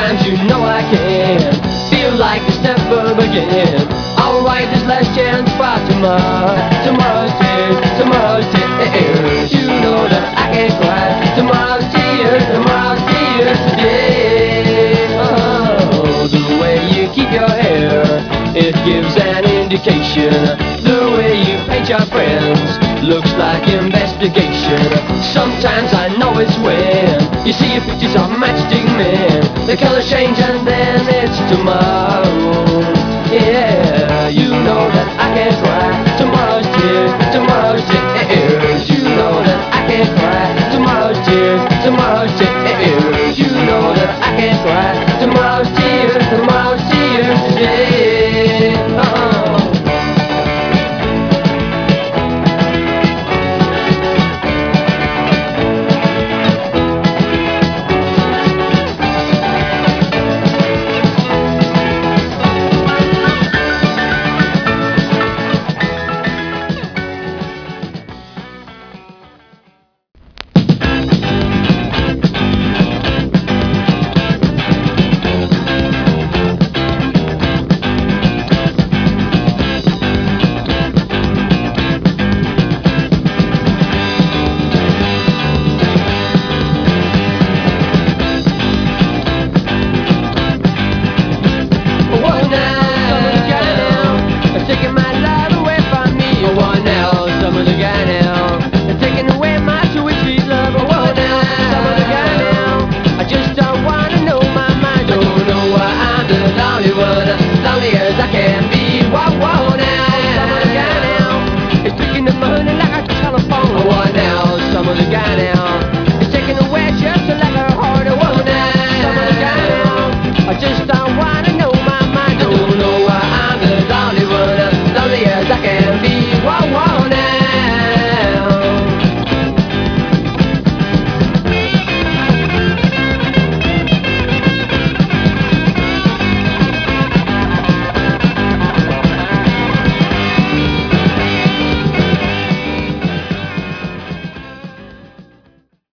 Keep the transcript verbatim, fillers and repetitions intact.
sometimes you know I can feel like it's never begin. I'll write this last chance for tomorrow. Tomorrow's tears, tomorrow's tears. You know that I can't cry. Tomorrow's tears, tomorrow's tears today. Oh, the way you keep your hair, it gives an indication. The way you paint your friends looks like investigation. Sometimes I know it's when you see your pictures of matchstick men. The colors change and then it's tomorrow. Yeah, you know that I can't cry. Tomorrow's tears, tomorrow's tears. You know that I can't cry. Tomorrow's tears, tomorrow's tears. You know that I can't cry. Tomorrow's tears, tomorrow's tears today. Oh. Now